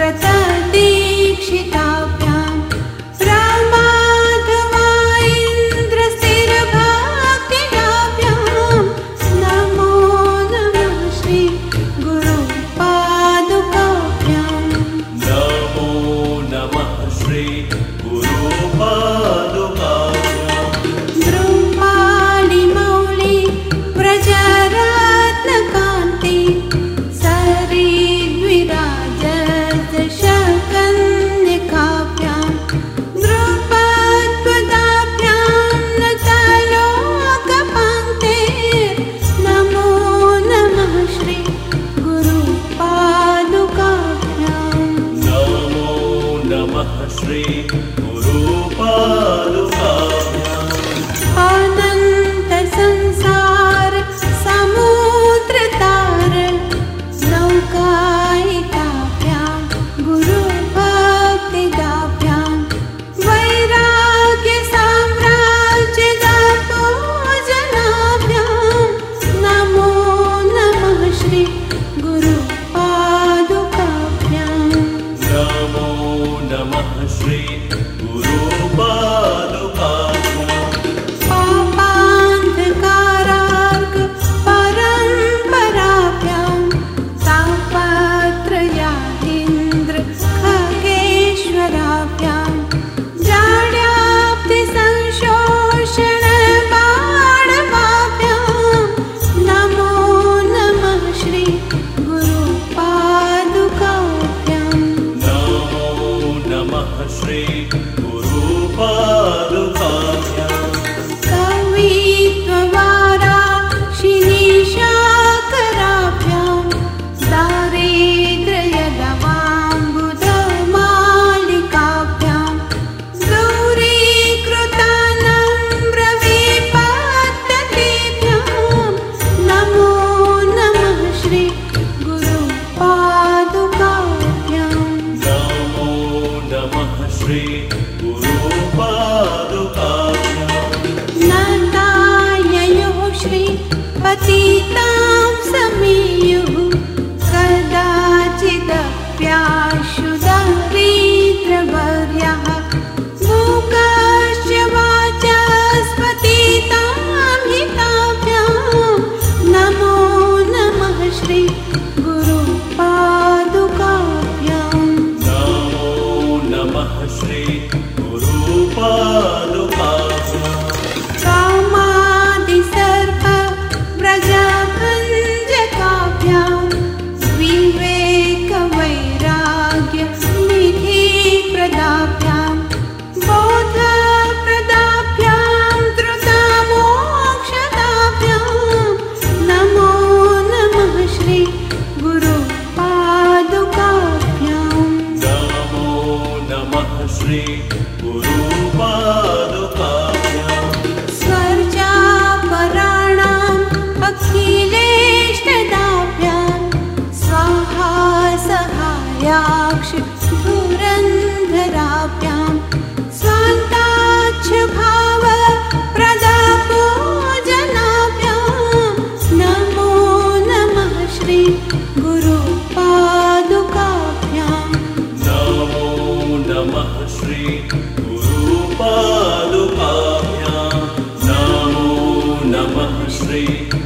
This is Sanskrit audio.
व्रतदीक्षिताभ्यां प्रमाधवा इन्द्रस्थिरभक्तिलाभ्यां नमो नमः श्री गुरुपादुकाभ्यां नमो नमः श्री गुरुपादुकाभ्यां द्रुपालिमौलि व्रजरत्नकान्ति सरिद्विराजदशकन्यकाभ्यां द्रुपद्वदाभ्यां नतलोकपङ्क्ते नमो नमः श्री गुरुपादुकाभ्यां नमो नमः श्री गुरुपादुकाभ्यां अनन्त संसार समुद्रतार नौकायिकाभ्यां गुरुभक्तिदाभ्यां वैराग्य साम्राज्यदापूजनाभ्यां नमो नमः श्री गुरुपादुकाभ्यां नमो नमः श्री गुरुपादुकाभ्यां पापान्धकारार्क परम्पराभ्यां तापत्रयाधीन्द्र खगेश्वराभ्यां जाड्याप्तिसंशोषण बाणवाभ्यां नमो नमः श्री गुरुपादुकाभ्यां नमो नमः श्री गुरुपादुकाभ्यां कवित्ववाराशिनिशाकराभ्यां दारिद्र्यदवाम्बुधमालिकाभ्यां दूरीकृतानम्रविपद्धतिभ्यां नमो नमः श्री गुरुपादुकाभ्यां नमो नमः श्री गुरुपादुकाभ्यां नन्दाययोः श्री पतितां समीयुः कदाचिदप्याशु दारिद्र्यवर्यः मूकश्च वाचस्पतितां हिताभ्यां नमो नमः श्री गुरुपादुकाभ्यां नमो नमः श्री गुरुपादुकाभ्यां कामादिसर्प व्रजभञ्जकाभ्यां विवेकवैराग्य निधिप्रदाभ्यां बोधप्रदाभ्यां धृतमोक्षदाभ्यां नमो नमः श्री गुरुपादुकाभ्यां नमो नमः श्री गुरुपादुकाभ्यां स्वर्जापराणाम् अखिलेष्टदाभ्यां स्वाहा सहायाक्ष धुरन्धराभ्यां स्वान्ताच्छ भाव प्रदापूजनाभ्यां नमो नमः श्री गुरुपादुकाभ्यां नमो नमः श्री गुरुपादुकाभ्यां नमो नमः श्री